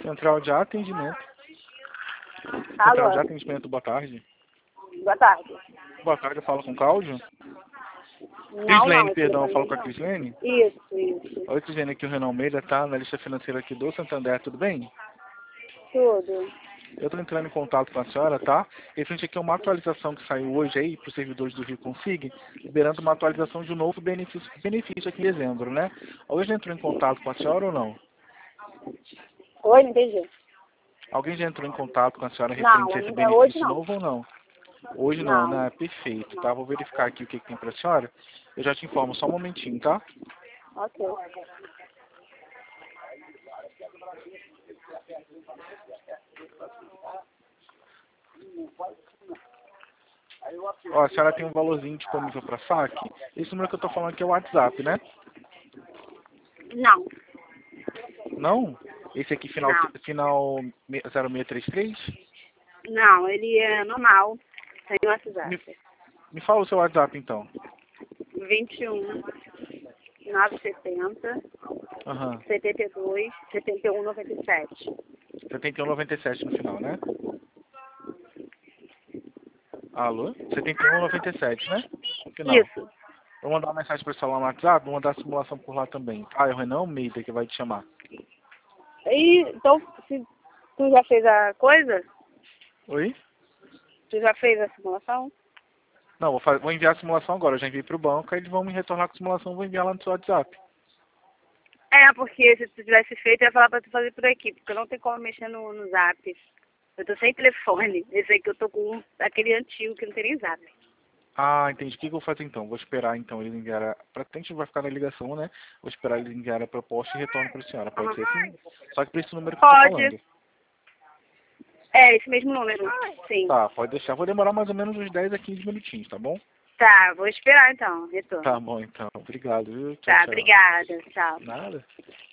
Central de atendimento. Alô? Central de atendimento, boa tarde. Boa tarde. Boa tarde, eu falo com o Cláudio. Não, Crislene, não, perdão, eu falo com a não. Crislene. Isso. Oi, Crislene, aqui é o Renan Almeida, tá? Na lista financeira aqui do Santander, tudo bem? Tudo. Eu estou entrando em contato com a senhora, tá? Referente aqui é uma atualização que saiu hoje aí para os servidores do Rio Config, liberando uma atualização de um novo benefício aqui em dezembro, né? Alguém já entrou em contato com a senhora ou não? Oi, não entendi. Alguém já entrou em contato com a senhora Não, referente a esse ainda hoje benefício não. novo ou não? Hoje não, Não. né? Perfeito, tá? Vou verificar aqui o que tem para a senhora. Eu já te informo, só um momentinho, tá? Ok. Ó, a senhora tem um valorzinho disponível para saque. Esse número que eu estou falando aqui é o WhatsApp, né? Não. Não? Esse aqui final 0633? Não, ele é normal. Tem o WhatsApp. Me fala o seu WhatsApp então. 21 970 Aham. 72 71 97. 7197 no final, né? Alô? 7197, né? No final. Isso. Vou mandar uma mensagem para o celular no WhatsApp, vou mandar a simulação por lá também. Ah, é o Renan Almeida que vai te chamar. E, então, se tu já fez a coisa? Oi? Tu já fez a simulação? Não, vou enviar a simulação agora. Eu já enviei para o banco, aí eles vão me retornar com a simulação, vou enviar lá no seu WhatsApp. É, porque se tu tivesse feito, eu ia falar pra tu fazer por aqui, porque eu não tenho como mexer no zap. Eu tô sem telefone. Esse aí que eu tô com aquele antigo que não tem nem zap. Ah, entendi. O que eu vou fazer então? Vou esperar então eles enviarem a gente vai ficar na ligação, né? Vou esperar eles enviarem a proposta e retorno para a senhora. Pode ser assim? Só que para esse número que eu tô Pode. falando. É, esse mesmo número. Sim. Tá, pode deixar. Vou demorar mais ou menos uns 10 a 15 minutinhos, tá bom? Tá, vou esperar então, retorno. Tá bom então. Obrigado, viu? Tchau, Tá, tchau. obrigada. Tchau. Nada.